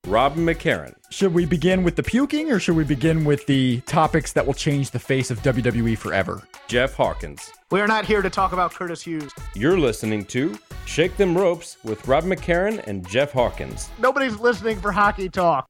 Rob McCarran. Should we begin with the puking, or should we begin with the topics that will change the face of WWE forever? Jeff Hawkins. We are not here to talk about Curtis Hughes. You're listening to Shake Them Ropes with Rob McCarran and Jeff Hawkins. Nobody's listening for hockey talk.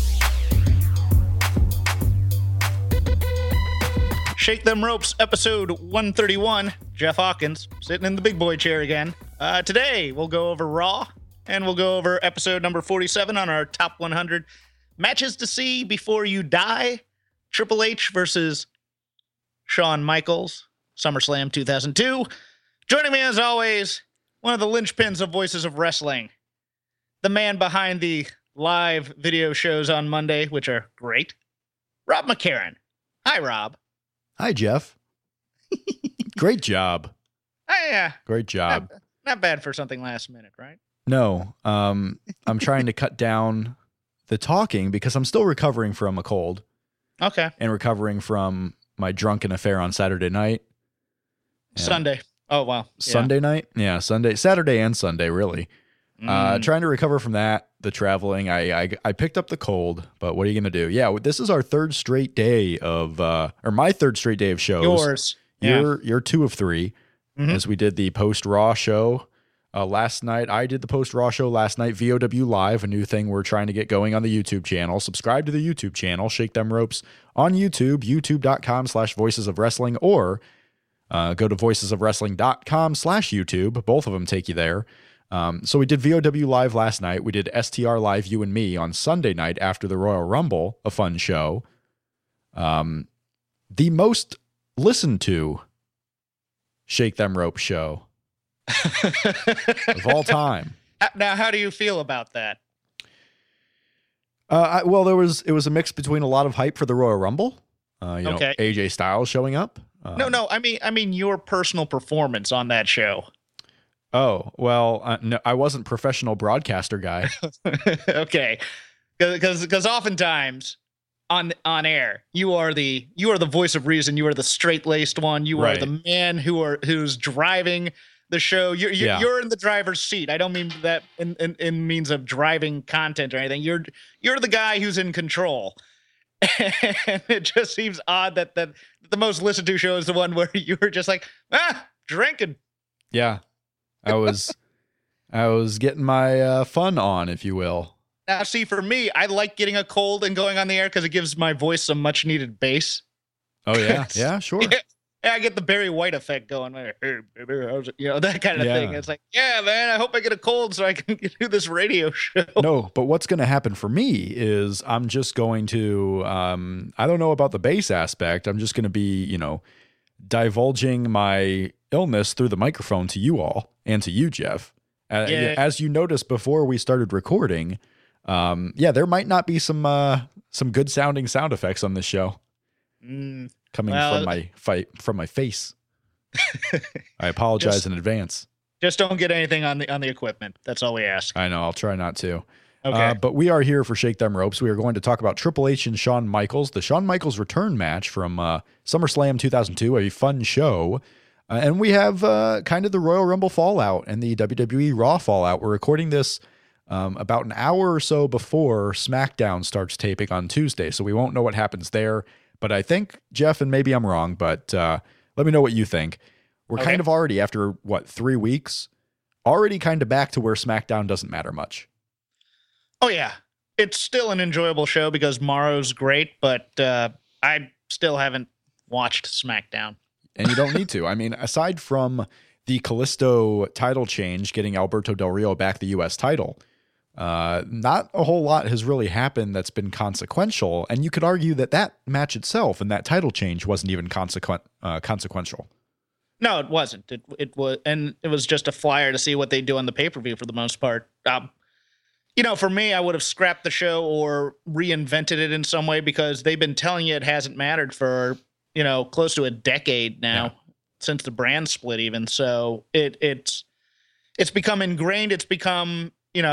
Shake Them Ropes, episode 131. Jeff Hawkins, sitting in the big boy chair again. Today, we'll go over Raw, and we'll go over episode number 47 on our top 100 matches to see before you die. Triple H versus Shawn Michaels, SummerSlam 2002. Joining me, as always, one of the linchpins of Voices of Wrestling, the man behind the live video shows on Monday, which are great, Rob McCarran. Hi, Rob. Hi, Jeff. Great job. Yeah. Great job. Not bad for something last minute, right? No, I'm trying to cut down the talking because I'm still recovering from a cold. Okay. And recovering from my drunken affair on Saturday night. Sunday. Oh, wow. Sunday night? Yeah, Sunday, Saturday and Sunday, really. Trying to recover from that, the traveling. I picked up the cold, but what are you going to do? Yeah, this is our third straight day of, or my third straight day of shows. Yours. You're two of three, as we did the post-Raw show last night. I did the post-Raw show last night, VOW Live, a new thing we're trying to get going on the YouTube channel. Subscribe to the YouTube channel, Shake Them Ropes on YouTube, youtube.com/Voices of Wrestling, or go to voicesofwrestling.com/YouTube. Both of them take you there. So we did VOW Live last night. We did STR Live, You and Me, on Sunday night after the Royal Rumble, a fun show. The most listened to Shake Them Ropes show of all time. Now, how do you feel about that? Well, it was a mix between a lot of hype for the Royal Rumble. You know, AJ Styles showing up. No, I mean your personal performance on that show. Oh, well, no, I wasn't professional broadcaster guy. Okay. Because oftentimes on air, you are the voice of reason. You are the straight-laced one. You are the man who's driving the show. You're in the driver's seat. I don't mean that in means of driving content or anything. You're the guy who's in control. And it just seems odd that the most listened to show is the one where you were just like, drinking. Yeah. I was getting my fun on, if you will. Now, see, for me, I like getting a cold and going on the air because it gives my voice some much needed bass. Oh yeah, yeah, sure. Yeah, I get the Barry White effect going. Hey, baby, that kind of thing. It's like, yeah, man, I hope I get a cold so I can do this radio show. No, but what's going to happen for me is I'm just going to, I don't know about the bass aspect. I'm just going to be, divulging my illness through the microphone to you all and to you, Jeff. As you noticed before we started recording, there might not be some good sounding sound effects on this show coming from my face. I apologize in advance. Just don't get anything on the equipment. That's all we ask. I know. I'll try not to. Okay. But we are here for Shake Them Ropes. We are going to talk about Triple H and Shawn Michaels, the Shawn Michaels return match from SummerSlam 2002, a fun show. And we have kind of the Royal Rumble fallout and the WWE Raw fallout. We're recording this about an hour or so before SmackDown starts taping on Tuesday, so we won't know what happens there. But I think, Jeff, and maybe I'm wrong, but let me know what you think. We're kind of already, after, 3 weeks, already kind of back to where SmackDown doesn't matter much. Oh, yeah. It's still an enjoyable show because Morrow's great, but I still haven't watched SmackDown. And you don't need to. I mean, aside from the Kalisto title change, getting Alberto Del Rio back the U.S. title, not a whole lot has really happened that's been consequential. And you could argue that match itself and that title change wasn't even consequential. No, it wasn't. It was just a flyer to see what they do on the pay-per-view for the most part. For me, I would have scrapped the show or reinvented it in some way because they've been telling you it hasn't mattered for, close to a decade now, since the brand split even. So it's become ingrained. It's become,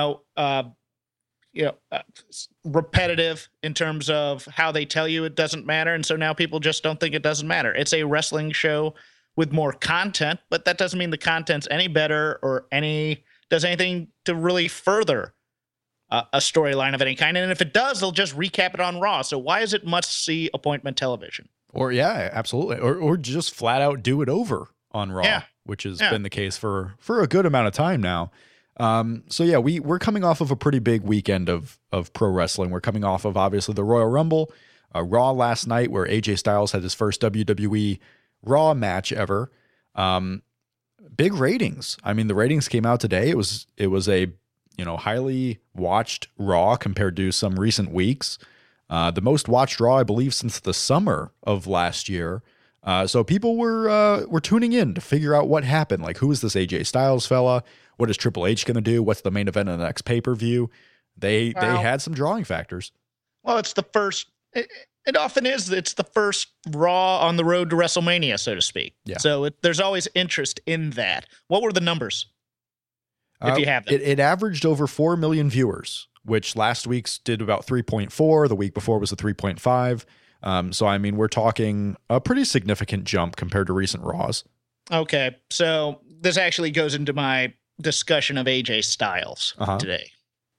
repetitive in terms of how they tell you it doesn't matter. And so now people just don't think it doesn't matter. It's a wrestling show with more content, but that doesn't mean the content's any better or does anything to really further a storyline of any kind. And if it does, they'll just recap it on Raw. So why is it must-see appointment television? Or yeah, absolutely. Or just flat out do it over on Raw, which has been the case for a good amount of time now. So yeah, we're coming off of a pretty big weekend of pro wrestling. We're coming off of obviously the Royal Rumble, Raw last night where AJ Styles had his first WWE Raw match ever. Big ratings. I mean, the ratings came out today. It was a highly watched Raw compared to some recent weeks. The most watched Raw, I believe, since the summer of last year. So people were tuning in to figure out what happened. Like, who is this AJ Styles fella? What is Triple H going to do? What's the main event of the next pay-per-view? They had some drawing factors. Well, it's the first. It often is. It's the first Raw on the road to WrestleMania, so to speak. Yeah. So there's always interest in that. What were the numbers? If you have them. It averaged over 4 million viewers, which last week's did about 3.4. The week before was a 3.5. So, I mean, we're talking a pretty significant jump compared to recent Raws. Okay. So this actually goes into my discussion of AJ Styles today.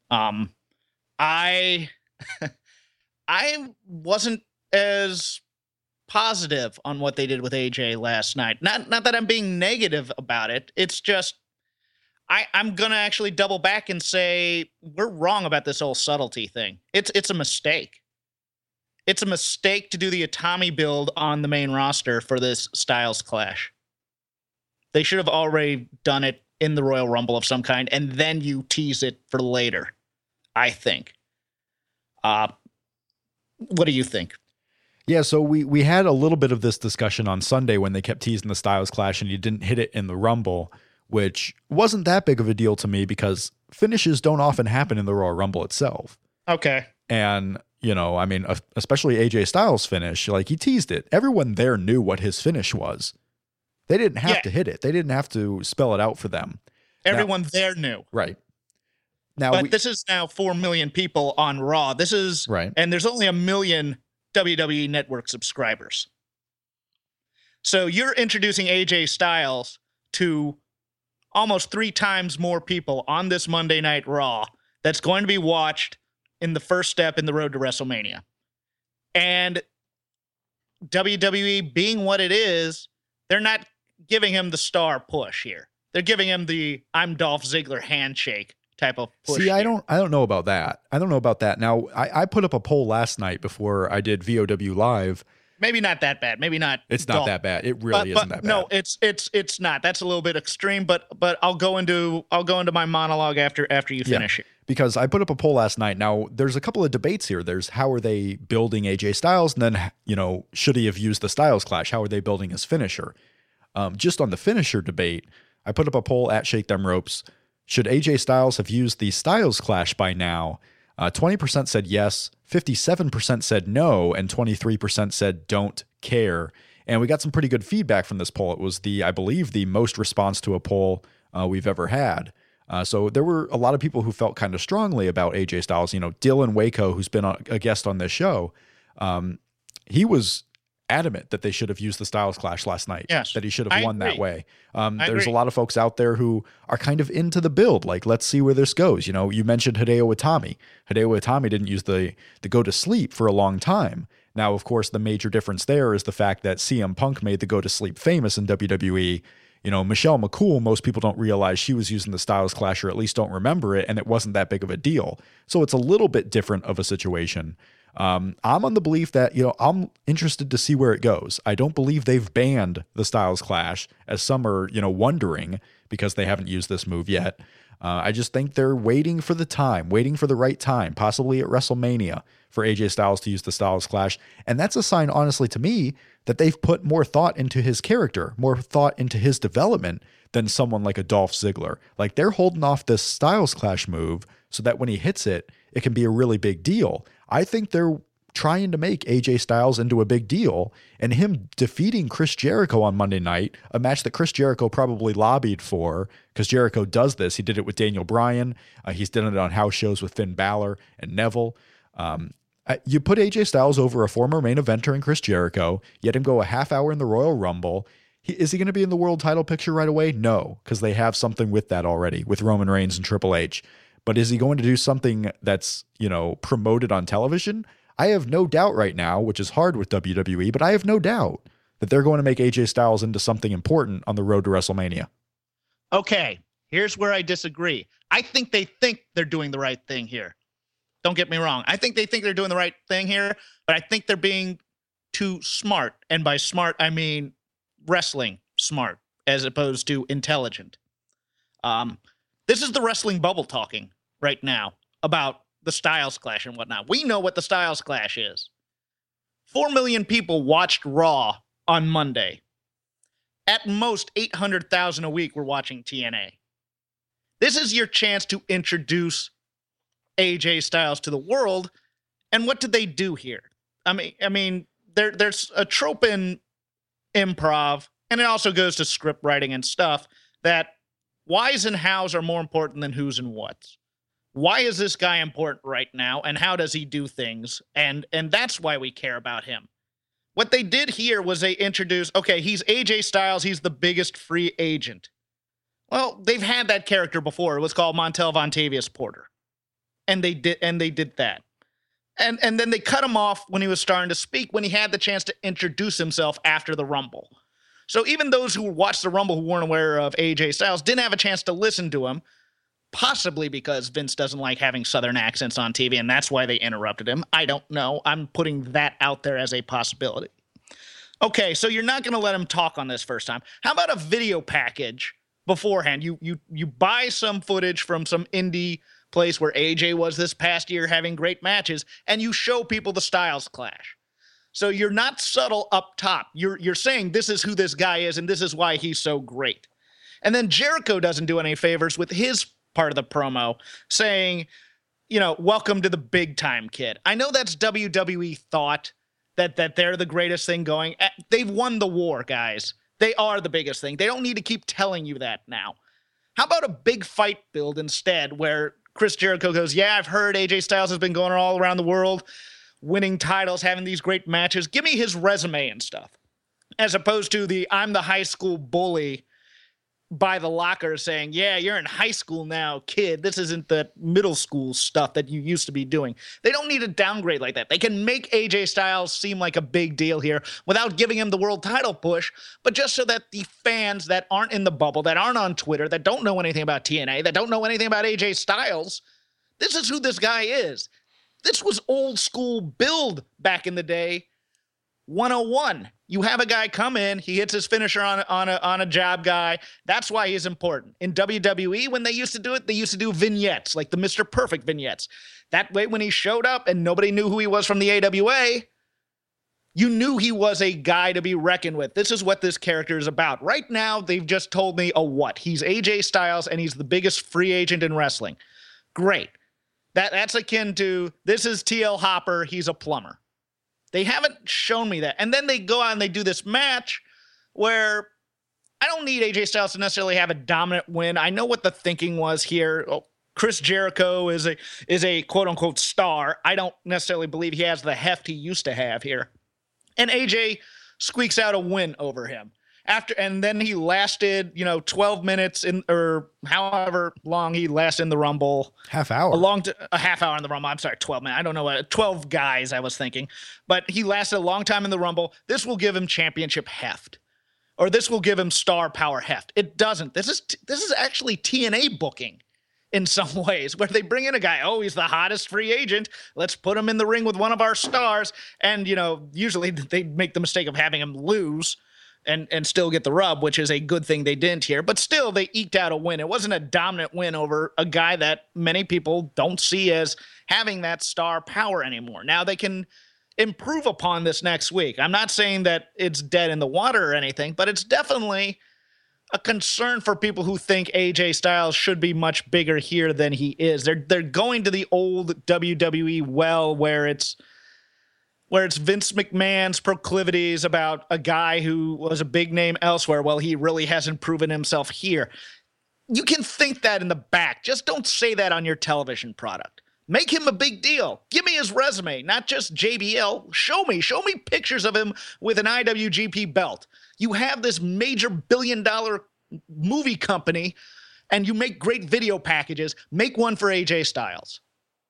I wasn't as positive on what they did with AJ last night. Not that I'm being negative about it. It's just I'm going to actually double back and say we're wrong about this whole subtlety thing. It's a mistake. It's a mistake to do the Atami build on the main roster for this Styles clash. They should have already done it in the Royal Rumble of some kind, and then you tease it for later, I think. What do you think? Yeah, so we had a little bit of this discussion on Sunday when they kept teasing the Styles clash and you didn't hit it in the Rumble, which wasn't that big of a deal to me because finishes don't often happen in the Royal Rumble itself. Okay. And, I mean, especially AJ Styles' finish, like he teased it. Everyone there knew what his finish was. They didn't have to hit it. They didn't have to spell it out for them. Everyone there knew. Right. Now, but this is now 4 million people on Raw. This is right. And there's only 1 million WWE Network subscribers. So you're introducing AJ Styles to almost 3 times more people on this Monday Night Raw that's going to be watched in the first step in the road to WrestleMania. And WWE being what it is, they're not giving him the star push here. They're giving him the I'm Dolph Ziggler handshake type of push. See, I don't know about that. I don't know about that. Now, I put up a poll last night before I did VOW Live. Maybe not that bad. Maybe not. It's not that bad. It really isn't that bad. No, it's not. That's a little bit extreme. But I'll go into my monologue after you finish it. Because I put up a poll last night. Now, there's a couple of debates here. There's how are they building AJ Styles, and then should he have used the Styles clash? How are they building his finisher? Just on the finisher debate, I put up a poll at Shake Them Ropes. Should AJ Styles have used the Styles clash by now? 20% said yes, 57% said no, and 23% said don't care. And we got some pretty good feedback from this poll. It was I believe, the most response to a poll we've ever had. So there were a lot of people who felt kind of strongly about AJ Styles. Dylan Waco, who's been a guest on this show, he was adamant that they should have used the Styles clash last night. Yes, that he should have won that way. There's agree. A lot of folks out there who are kind of into the build. Like, let's see where this goes. You mentioned Hideo Itami. Hideo Itami didn't use the go to sleep for a long time. Now, of course, the major difference there is the fact that CM Punk made the go to sleep famous in WWE. Michelle McCool, most people don't realize she was using the Styles clash, or at least don't remember it, and it wasn't that big of a deal. So it's a little bit different of a situation. I'm on the belief that, I'm interested to see where it goes. I don't believe they've banned the Styles clash, as some are, wondering, because they haven't used this move yet. I just think they're waiting for the right time, possibly at WrestleMania, for AJ Styles to use the Styles clash. And that's a sign, honestly, to me, that they've put more thought into his character, more thought into his development than someone like a Dolph Ziggler. Like, they're holding off this Styles clash move so that when he hits it, it can be a really big deal. I think they're trying to make AJ Styles into a big deal, and him defeating Chris Jericho on Monday night, a match that Chris Jericho probably lobbied for, because Jericho does this. He did it with Daniel Bryan. He's done it on house shows with Finn Balor and Neville. You put AJ Styles over a former main eventer in Chris Jericho, you let him go a half hour in the Royal Rumble. Is he going to be in the world title picture right away? No, because they have something with that already, with Roman Reigns and Triple H. But is he going to do something that's, promoted on television? I have no doubt right now, which is hard with WWE, but I have no doubt that they're going to make AJ Styles into something important on the road to WrestleMania. Okay, here's where I disagree. I think they're doing the right thing here. Don't get me wrong. I think they're doing the right thing here, but I think they're being too smart. And by smart, I mean wrestling smart as opposed to intelligent. This is the wrestling bubble talking right now about the Styles Clash and whatnot. We know what the Styles Clash is. 4 million people watched Raw on Monday. At most, 800,000 a week were watching TNA. This is your chance to introduce AJ Styles to the world. And what did they do here? I mean, there's a trope in improv, and it also goes to script writing and stuff, that whys and hows are more important than who's and what's. Why is this guy important right now, and how does he do things? And that's why we care about him. What they did here was they introduced, okay, he's AJ Styles, he's the biggest free agent. Well, they've had that character before. It was called Montel Vontavious Porter. And they did that. And then they cut him off when he was starting to speak, when he had the chance to introduce himself after the Rumble. So even those who watched the Rumble who weren't aware of AJ Styles didn't have a chance to listen to him, possibly because Vince doesn't like having Southern accents on TV, and that's why they interrupted him. I don't know. I'm putting that out there as a possibility. Okay, so you're not going to let him talk on this first time. How about a video package beforehand? You buy some footage from some indie place where AJ was this past year having great matches, and you show people the Styles Clash. So you're not subtle up top. You're saying this is who this guy is, and this is why he's so great. And then Jericho doesn't do any favors with his part of the promo, saying, welcome to the big time, kid. I know that's WWE thought that they're the greatest thing going. They've won the war, guys. They are the biggest thing. They don't need to keep telling you that now. How about a big fight build instead, where Chris Jericho goes, yeah, I've heard AJ Styles has been going all around the world, winning titles, having these great matches. Give me his resume and stuff. As opposed to I'm the high school bully by the locker saying, yeah, you're in high school now, kid. This isn't the middle school stuff that you used to be doing. They don't need a downgrade like that. They can make AJ Styles seem like a big deal here without giving him the world title push, but just so that the fans that aren't in the bubble, that aren't on Twitter, that don't know anything about TNA, that don't know anything about AJ Styles, this is who this guy is. This was old school build back in the day. 101. You have a guy come in, he hits his finisher on a job guy. That's why he's important. In WWE, when they used to do it, they used to do vignettes, like the Mr. Perfect vignettes. That way, when he showed up and nobody knew who he was from the AWA, you knew he was a guy to be reckoned with. This is what this character is about. Right now, they've just told me a what? He's AJ Styles, and he's the biggest free agent in wrestling. Great. That's akin to, this is TL Hopper, he's a plumber. They haven't shown me that. And then they go out and they do this match where I don't need AJ Styles to necessarily have a dominant win. I know what the thinking was here. Oh, Chris Jericho is a quote-unquote star. I don't necessarily believe he has the heft he used to have here. And AJ squeaks out a win over him. And then he lasted, 12 minutes or however long he lasted in the Rumble. Half hour. A half hour in the Rumble. I'm sorry, 12 minutes. I don't know what, 12 guys I was thinking. But he lasted a long time in the Rumble. This will give him championship heft. Or this will give him star power heft. It doesn't. This is actually TNA booking in some ways, where they bring in a guy, he's the hottest free agent. Let's put him in the ring with one of our stars. And, usually they make the mistake of having him lose and still get the rub, which is a good thing they didn't here. But still, they eked out a win. It wasn't a dominant win over a guy that many people don't see as having that star power anymore. Now they can improve upon this next week. I'm not saying that it's dead in the water or anything, but it's definitely a concern for people who think AJ Styles should be much bigger here than he is. They're going to the old WWE well, where it's Vince McMahon's proclivities about a guy who was a big name elsewhere. Well, he really hasn't proven himself here. You can think that in the back. Just don't say that on your television product. Make him a big deal. Give me his resume, not just JBL. Show me pictures of him with an IWGP belt. You have this major $1 billion movie company and you make great video packages, make one for AJ Styles.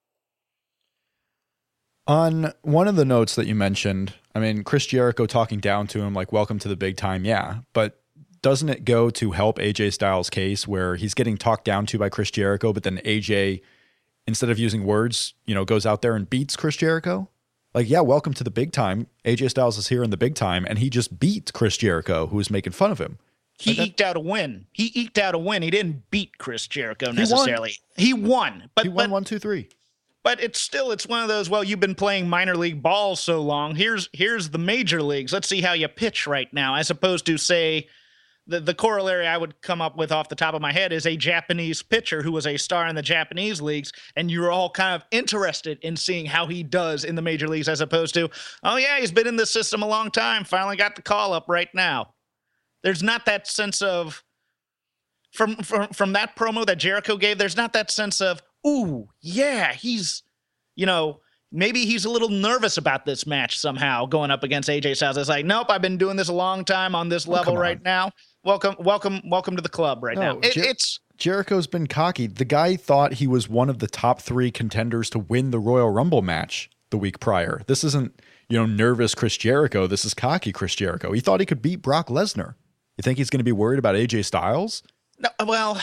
On one of the notes that you mentioned, I mean, Chris Jericho talking down to him like, welcome to the big time. Yeah. But doesn't it go to help AJ Styles' case where he's getting talked down to by Chris Jericho, but then AJ, instead of using words, goes out there and beats Chris Jericho? Like, yeah, welcome to the big time. AJ Styles is here in the big time, and he just beat Chris Jericho, who was making fun of him. He eked out a win. He didn't beat Chris Jericho necessarily. He won. But he won 1, 2, 3. But it's one of those, well, you've been playing minor league ball so long. Here's the major leagues. Let's see how you pitch right now, as opposed to, say, the corollary I would come up with off the top of my head is a Japanese pitcher who was a star in the Japanese leagues, and you're all kind of interested in seeing how he does in the major leagues, as opposed to, oh, yeah, he's been in this system a long time, finally got the call up right now. There's not that sense of, from that promo that Jericho gave, there's not that sense of, ooh, yeah, he's, maybe he's a little nervous about this match somehow going up against AJ Styles. It's like, nope, I've been doing this a long time on this level right now. Welcome to the club right now. Jericho's been cocky. The guy thought he was one of the top 3 contenders to win the Royal Rumble match the week prior. This isn't, nervous Chris Jericho. This is cocky Chris Jericho. He thought he could beat Brock Lesnar. You think he's going to be worried about AJ Styles? No, well,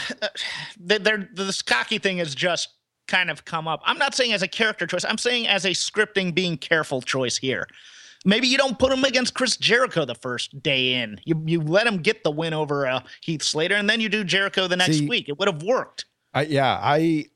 this cocky thing has just kind of come up. I'm not saying as a character choice. I'm saying as a scripting being careful choice here. Maybe you don't put him against Chris Jericho the first day in. You let him get the win over Heath Slater, and then you do Jericho the next week. It would have worked. I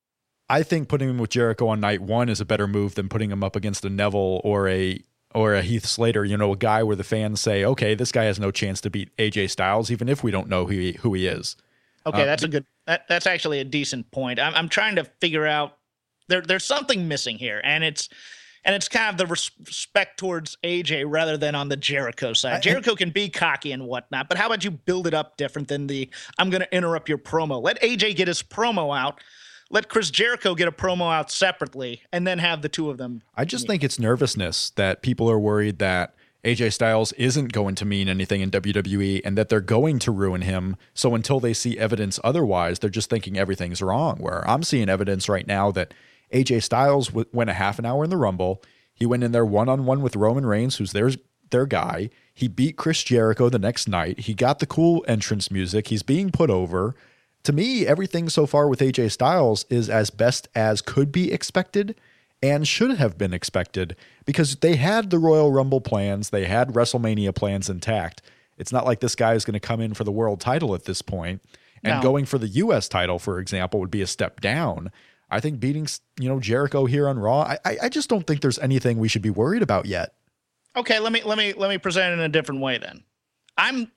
think putting him with Jericho on night 1 is a better move than putting him up against a Neville or a Heath Slater, a guy where the fans say, okay, this guy has no chance to beat AJ Styles, even if we don't know who he is. Okay, that's actually a decent point. I'm trying to figure out there's something missing here, and it's kind of the respect towards AJ rather than on the Jericho side. Jericho can be cocky and whatnot, but how about you build it up different than I'm going to interrupt your promo. Let AJ get his promo out. Let Chris Jericho get a promo out separately, and then have the two of them. I just think it's nervousness that people are worried that AJ Styles isn't going to mean anything in WWE and that they're going to ruin him. So until they see evidence otherwise, they're just thinking everything's wrong. Where I'm seeing evidence right now that AJ Styles went a half an hour in the Rumble. He went in there one-on-one with Roman Reigns, who's their guy. He beat Chris Jericho the next night. He got the cool entrance music. He's being put over. To me, everything so far with AJ Styles is as best as could be expected and should have been expected because they had the Royal Rumble plans. They had WrestleMania plans intact. It's not like this guy is going to come in for the world title at this point. And going for the U.S. title, for example, would be a step down. I think beating, Jericho here on Raw, I just don't think there's anything we should be worried about yet. Okay, let me present it in a different way then. I'm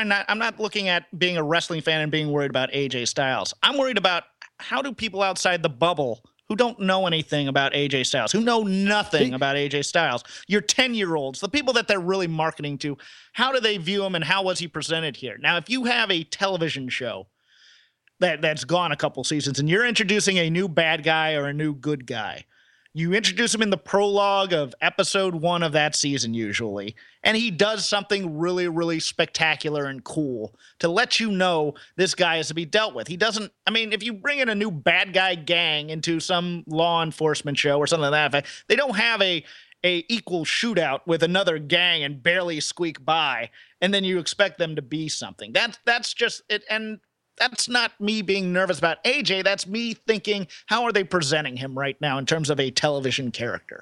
not looking at being a wrestling fan and being worried about AJ Styles. I'm worried about how do people outside the bubble who don't know anything about AJ Styles, who know nothing about AJ Styles, your 10-year-olds, the people that they're really marketing to, how do they view him and how was he presented here? Now, if you have a television show that's gone a couple seasons and you're introducing a new bad guy or a new good guy, you introduce him in the prologue of episode 1 of that season usually, and he does something really, really spectacular and cool to let you know this guy is to be dealt with. He doesn't, if you bring in a new bad guy gang into some law enforcement show or something like that, they don't have a equal shootout with another gang and barely squeak by, and then you expect them to be something. That's just it, and that's not me being nervous about AJ. That's me thinking, how are they presenting him right now in terms of a television character?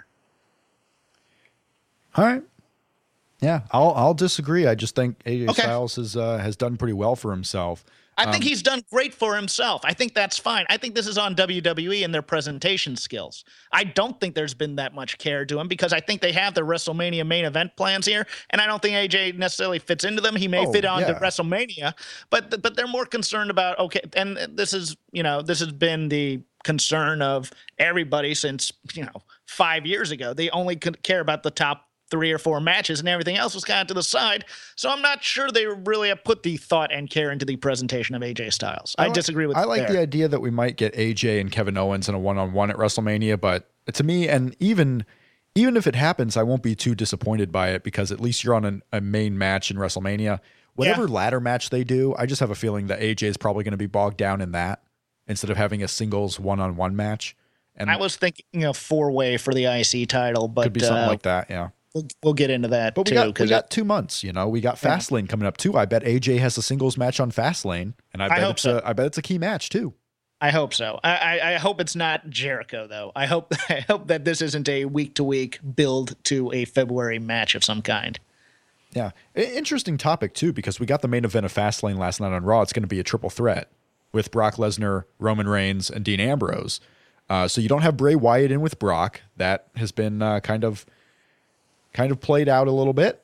All right. Yeah, I'll disagree. I just think AJ Styles has done pretty well for himself. I think he's done great for himself. I think that's fine. I think this is on WWE and their presentation skills. I don't think there's been that much care to him because I think they have the WrestleMania main event plans here, and I don't think AJ necessarily fits into them. He may fit on to WrestleMania, but they're more concerned about, and this has been the concern of everybody since, 5 years ago. They only could care about the top 3 or 4 matches and everything else was kind of to the side. So I'm not sure they really have put the thought and care into the presentation of AJ Styles. I disagree with that. I like the idea that we might get AJ and Kevin Owens in a one-on-one at WrestleMania, but to me, and even if it happens, I won't be too disappointed by it because at least you're on a main match in WrestleMania. whatever ladder match they do, I just have a feeling that AJ is probably going to be bogged down in that instead of having a singles one-on-one match. And I was thinking, 4-way for the IC title, but could be something like that. Yeah. We'll get into that but too. We got 2 months, we got Fastlane coming up too. I bet AJ has a singles match on Fastlane, and I bet it's a key match too. I hope so. I hope it's not Jericho though. I hope that this isn't a week-to-week build to a February match of some kind. Yeah. Interesting topic too, because we got the main event of Fastlane last night on Raw. It's going to be a triple threat with Brock Lesnar, Roman Reigns, and Dean Ambrose. So you don't have Bray Wyatt in with Brock. That has been kind of played out a little bit.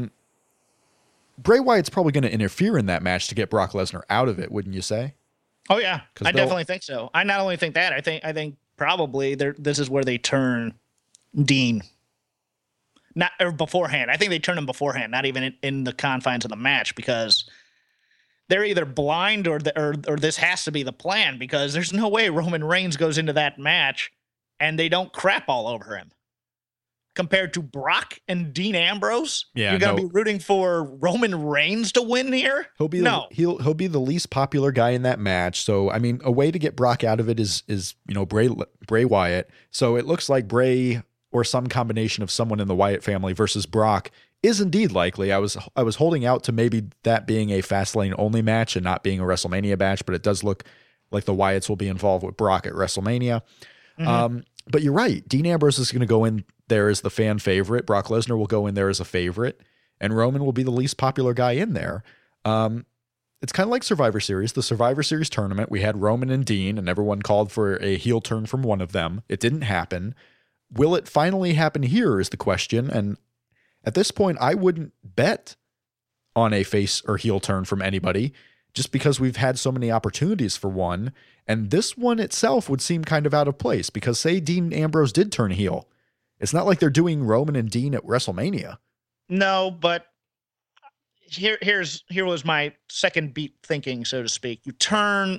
Bray Wyatt's probably going to interfere in that match to get Brock Lesnar out of it, wouldn't you say? Oh yeah, I definitely think so. I not only think that, I think probably this is where they turn Dean. Not or beforehand. I think they turn him beforehand, not even in the confines of the match, because they're either blind or this has to be the plan, because there's no way Roman Reigns goes into that match and they don't crap all over him. Compared to Brock and Dean Ambrose, you're going to be rooting for Roman Reigns to win here? He'll be the least popular guy in that match. So, I mean, a way to get Brock out of it is Bray Wyatt. So it looks like Bray or some combination of someone in the Wyatt family versus Brock is indeed likely. I was holding out to maybe that being a Fastlane only match and not being a WrestleMania match, but it does look like the Wyatts will be involved with Brock at WrestleMania. Mm-hmm. But you're right. Dean Ambrose is going to go in there as the fan favorite. Brock Lesnar will go in there as a favorite, and Roman will be the least popular guy in there. It's kind of like Survivor Series. The Survivor Series tournament, we had Roman and Dean, and everyone called for a heel turn from one of them. It didn't happen. Will it finally happen here is the question. And at this point, I wouldn't bet on a face or heel turn from anybody, just because we've had so many opportunities for one. And this one itself would seem kind of out of place, because say Dean Ambrose did turn heel. It's not like they're doing Roman and Dean at WrestleMania. No, but here was my second beat thinking, so to speak. You turn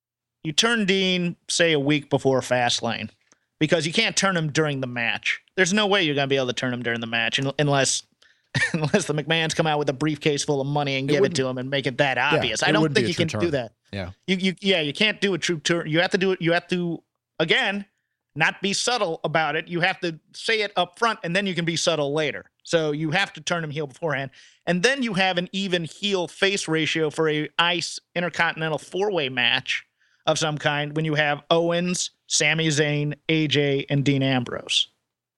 Dean, say, a week before Fastlane, because you can't turn him during the match. There's no way you're going to be able to turn him during the match unless the McMahons come out with a briefcase full of money and give it to him and make it that obvious. I don't think you can do that. Yeah. You can't do a true turn. You have to do it. You have to, again, not be subtle about it. You have to say it up front, and then you can be subtle later. So you have to turn him heel beforehand. And then you have an even heel-face ratio for a ICE Intercontinental 4-way match of some kind when you have Owens, Sami Zayn, AJ, and Dean Ambrose.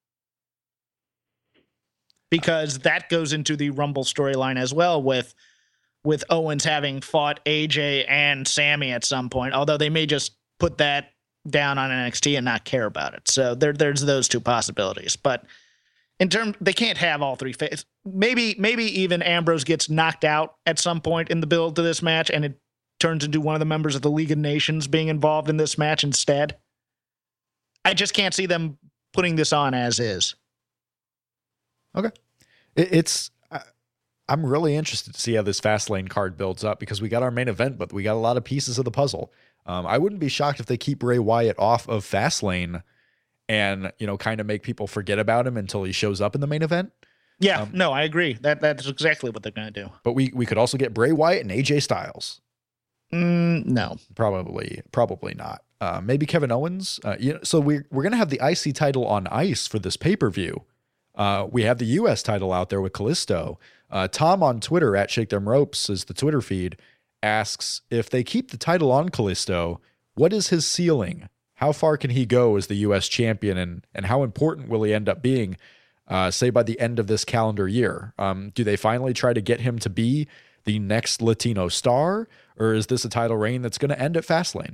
Because that goes into the Rumble storyline as well, with Owens having fought AJ and Sami at some point, although they may just put that down on NXT and not care about it. So there's those two possibilities. But they can't have all three faces. Maybe even Ambrose gets knocked out at some point in the build to this match, and it turns into one of the members of the League of Nations being involved in this match instead. I just can't see them putting this on as is. Okay. I'm really interested to see how this Fastlane card builds up, because we got our main event, but we got a lot of pieces of the puzzle. I wouldn't be shocked if they keep Bray Wyatt off of Fastlane and, kind of make people forget about him until he shows up in the main event. Yeah, no, I agree. That's exactly what they're going to do. But we could also get Bray Wyatt and AJ Styles. No. Probably not. Maybe Kevin Owens. So we're going to have the IC title on ice for this pay-per-view. We have the U.S. title out there with Kalisto. Tom on Twitter at Shake Them Ropes is the Twitter feed, asks, if they keep the title on Kalisto, what is his ceiling? How far can he go as the U.S. champion, and how important will he end up being, say, by the end of this calendar year? Do they finally try to get him to be the next Latino star, or is this a title reign that's going to end at Fastlane?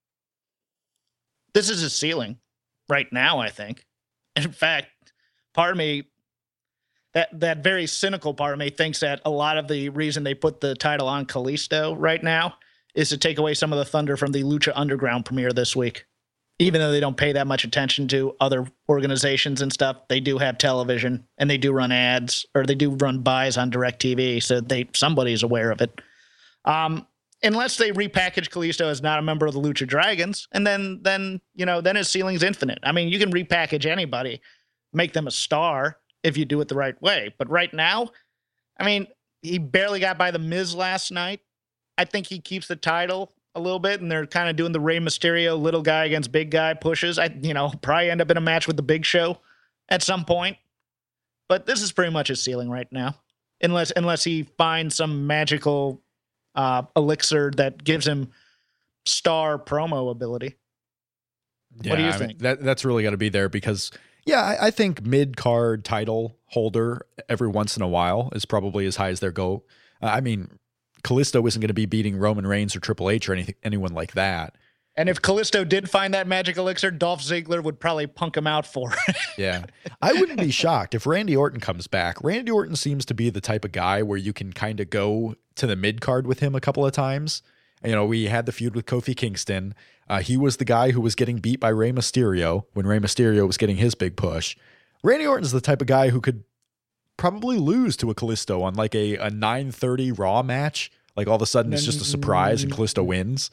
This is his ceiling right now, I think. In fact, part of me, that very cynical part of me, thinks that a lot of the reason they put the title on Kalisto right now is to take away some of the thunder from the Lucha Underground premiere this week. Even though they don't pay that much attention to other organizations and stuff, they do have television, and they do run ads, or they do run buys on DirecTV, so somebody's aware of it. Unless they repackage Kalisto as not a member of the Lucha Dragons, and then his ceiling's infinite. I mean, you can repackage anybody, make them a star if you do it the right way. But right now, I mean, he barely got by the Miz last night. I think he keeps the title a little bit, and they're kind of doing the Rey Mysterio little guy against big guy pushes. Probably end up in a match with the Big Show at some point. But this is pretty much his ceiling right now, unless he finds some magical elixir that gives him star promo ability. Yeah, what do you think? That's really got to be there because, I think mid-card title holder every once in a while is probably as high as their go. Kalisto isn't going to be beating Roman Reigns or Triple H or anyone like that. And if Kalisto did find that magic elixir, Dolph Ziggler would probably punk him out for it. Yeah. I wouldn't be shocked if Randy Orton comes back. Randy Orton seems to be the type of guy where you can kind of go to the mid-card with him a couple of times. We had the feud with Kofi Kingston. He was the guy who was getting beat by Rey Mysterio when Rey Mysterio was getting his big push. Randy Orton's the type of guy who could probably lose to a Kalisto on like a 9:30 Raw match. Like all of a sudden it's just a surprise and Kalisto wins.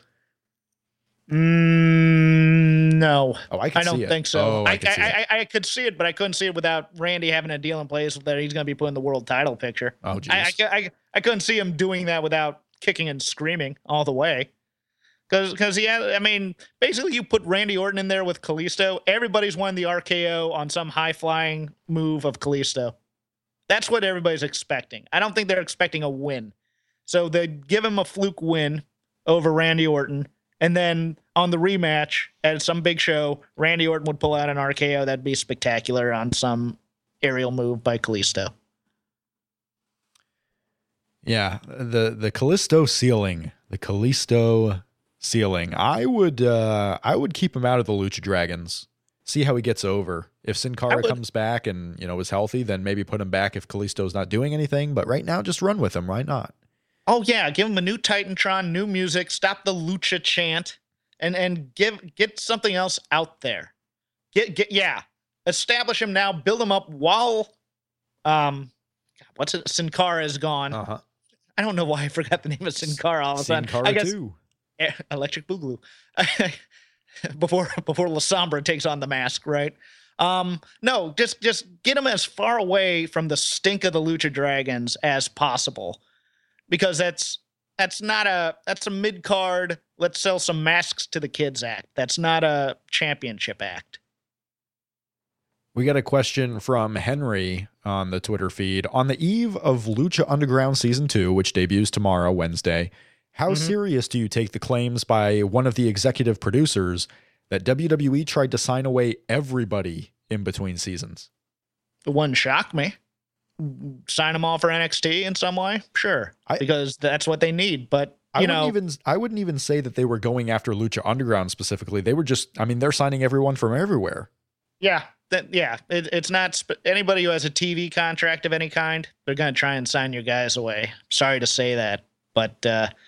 No. Oh, I don't think so. Oh, I could see it, but I couldn't see it without Randy having a deal in place that he's going to be put in the world title picture. Oh, jeez. I couldn't see him doing that without kicking and screaming all the way. Because basically you put Randy Orton in there with Kalisto, everybody's won the RKO on some high-flying move of Kalisto. That's what everybody's expecting. I don't think they're expecting a win. So they give him a fluke win over Randy Orton, and then on the rematch at some big show, Randy Orton would pull out an RKO. That'd be spectacular on some aerial move by Kalisto. Yeah, the Kalisto ceiling. The Kalisto ceiling. I would keep him out of the Lucha Dragons. See how he gets over. If Sin Cara comes back and is healthy, then maybe put him back if Kalisto's not doing anything. But right now, just run with him. Why not? Oh yeah, give him a new Titantron, new music. Stop the Lucha chant, and get something else out there. Establish him now. Build him up while Sin Cara is gone. Uh-huh. I don't know why I forgot the name of Sin Cara all of a sudden. Sin Cara 2. Electric Boogaloo. before La Sombra takes on the mask, right? No, just get him as far away from the stink of the Lucha Dragons as possible, because that's a mid-card, let's sell some masks to the kids act. That's not a championship act. We got a question from Henry on the Twitter feed. On the eve of Lucha Underground Season 2, which debuts tomorrow, Wednesday, how serious do you take the claims by one of the executive producers that WWE tried to sign away everybody in between seasons? It wouldn't shock me. Sign them all for NXT in some way? Sure. Because that's what they need. But, I wouldn't even say that they were going after Lucha Underground specifically. They were just, they're signing everyone from everywhere. Yeah. It's not anybody who has a TV contract of any kind. They're going to try and sign your guys away. Sorry to say that, but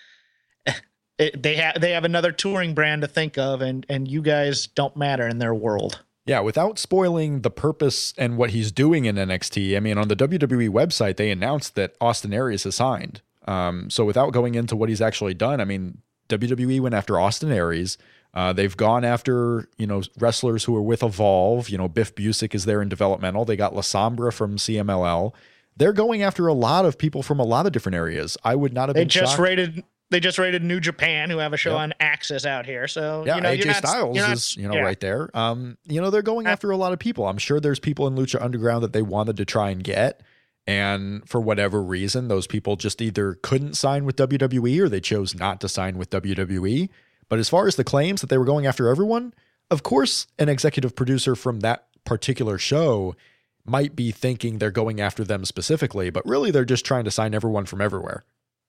they have another touring brand to think of, and you guys don't matter in their world. Yeah, without spoiling the purpose and what he's doing in NXT, on the WWE website, they announced that Austin Aries has signed. So without going into what he's actually done, WWE went after Austin Aries. They've gone after, wrestlers who are with Evolve. Biff Busick is there in developmental. They got La Sombra from CMLL. They're going after a lot of people from a lot of different areas. I would not have been shocked. They just rated New Japan, who have a show on Access out here. So yeah, AJ Styles is right there. They're going after a lot of people. I'm sure there's people in Lucha Underground that they wanted to try and get, and for whatever reason, those people just either couldn't sign with WWE or they chose not to sign with WWE. But as far as the claims that they were going after everyone, of course, an executive producer from that particular show might be thinking they're going after them specifically, but really they're just trying to sign everyone from everywhere.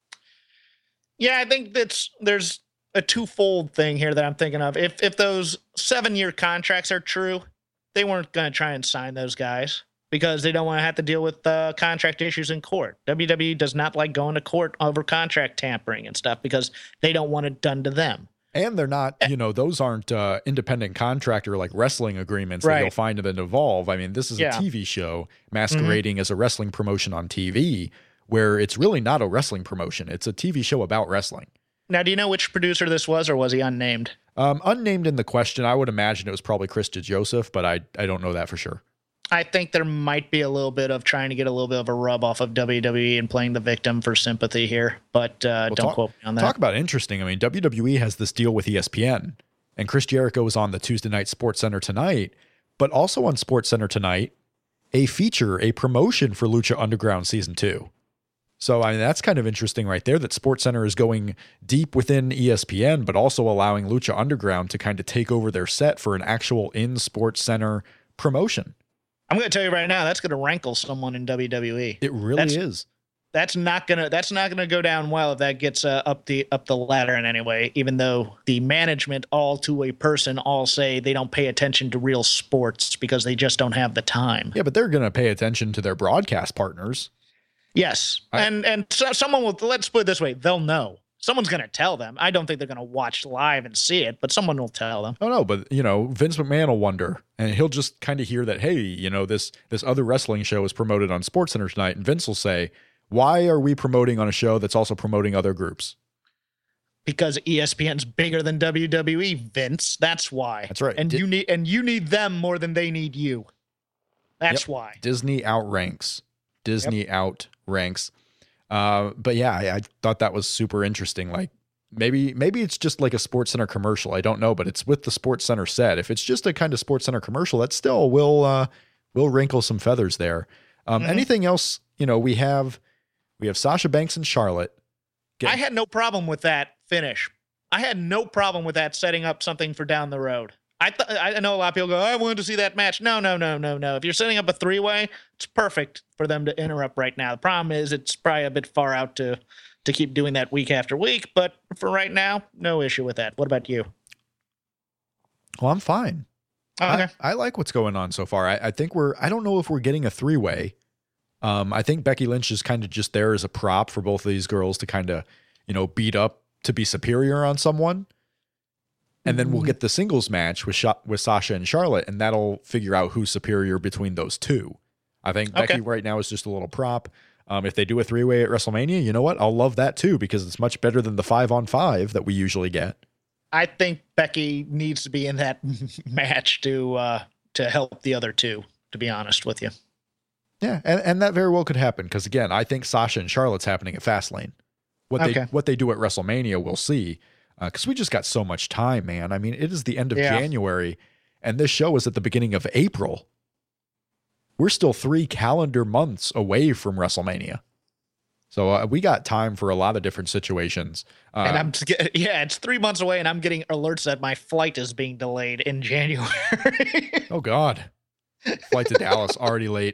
Yeah, I think there's a twofold thing here that I'm thinking of. If those 7-year contracts are true, they weren't going to try and sign those guys because they don't want to have to deal with contract issues in court. WWE does not like going to court over contract tampering and stuff because they don't want it done to them. And they're not, those aren't independent contractor like wrestling agreements that you'll find in Evolve. This is a TV show masquerading as a wrestling promotion on TV, where it's really not a wrestling promotion. It's a TV show about wrestling. Now, do you know which producer this was, or was he unnamed? Unnamed in the question. I would imagine it was probably Chris DeJoseph, but I don't know that for sure. I think there might be a little bit of trying to get a little bit of a rub off of WWE and playing the victim for sympathy here, but don't quote me on that. Talk about interesting. I mean, WWE has this deal with ESPN, and Chris Jericho is on the Tuesday Night Sports Center tonight, but also on Sports Center tonight, a promotion for Lucha Underground Season 2. So, I mean, that's kind of interesting right there that Sports Center is going deep within ESPN, but also allowing Lucha Underground to kind of take over their set for an actual in Sports Center promotion. I'm going to tell you right now, that's going to rankle someone in WWE. It really is. That's not gonna go down well if that gets up the ladder in any way. Even though the management, all to a person, all say they don't pay attention to real sports because they just don't have the time. Yeah, but they're going to pay attention to their broadcast partners. Yes, and so someone will. Let's put it this way: they'll know. Someone's going to tell them. I don't think they're going to watch live and see it, but someone will tell them. Oh, no, but, Vince McMahon will wonder, and he'll just kind of hear that, hey, this other wrestling show is promoted on SportsCenter tonight, and Vince will say, why are we promoting on a show that's also promoting other groups? Because ESPN's bigger than WWE, Vince. That's why. That's right. And you need them more than they need you. That's why. Disney outranks. But yeah, I thought that was super interesting. Like maybe it's just like a SportsCenter commercial. I don't know, but it's with the SportsCenter set. If it's just a kind of SportsCenter commercial, that still will wrinkle some feathers there. Anything else? We have Sasha Banks and Charlotte. I had no problem with that finish. I had no problem with that setting up something for down the road. I know a lot of people go, I wanted to see that match. No. If you're setting up a three-way, it's perfect for them to interrupt right now. The problem is it's probably a bit far out to keep doing that week after week. But for right now, no issue with that. What about you? Well, I'm fine. Oh, okay. I like what's going on so far. I think I don't know if we're getting a three-way. I think Becky Lynch is kind of just there as a prop for both of these girls to kind of, beat up to be superior on someone. And then we'll get the singles match with Sasha and Charlotte, and that'll figure out who's superior between those two. I think Becky right now is just a little prop. If they do a three-way at WrestleMania, you know what? I'll love that too, because it's much better than the 5-on-5 that we usually get. I think Becky needs to be in that match to help the other two, to be honest with you. Yeah, and that very well could happen, because again, I think Sasha and Charlotte's happening at Fastlane. What they do at WrestleMania, we'll see. Because we just got so much time, man. I mean, it is the end of January, and this show is at the beginning of April. We're still 3 calendar months away from WrestleMania. So we got time for a lot of different situations. And it's 3 months away, and I'm getting alerts that my flight is being delayed in January. Oh, God. Flight to Dallas, already late.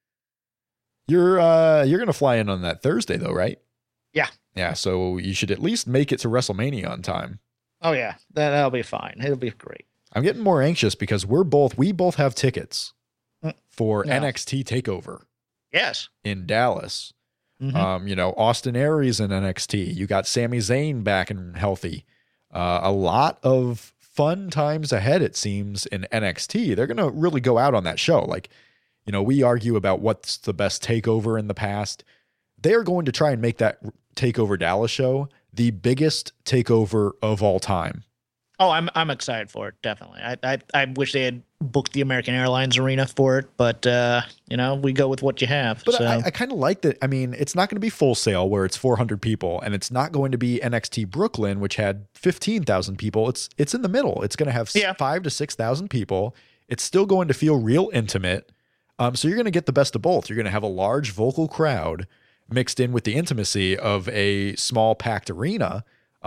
You're going to fly in on that Thursday, though, right? Yeah. Yeah, so you should at least make it to WrestleMania on time. Oh, yeah. That'll be fine. It'll be great. I'm getting more anxious because we both have tickets for NXT TakeOver. Yes. In Dallas. Austin Aries in NXT. You got Sami Zayn back and healthy. A lot of fun times ahead, it seems, in NXT. They're going to really go out on that show. Like, we argue about what's the best TakeOver in the past. They're going to try and make that TakeOver Dallas show the biggest TakeOver of all time. Oh, I'm excited for it, definitely. I wish they had booked the American Airlines Arena for it, but we go with what you have. But so. I kind of like that. I mean, it's not going to be Full Sail where it's 400 people, and it's not going to be NXT Brooklyn, which had 15,000 people. It's in the middle. It's going to have 5,000 to 6,000 people. It's still going to feel real intimate. So you're going to get the best of both. You're going to have a large vocal crowd mixed in with the intimacy of a small packed arena.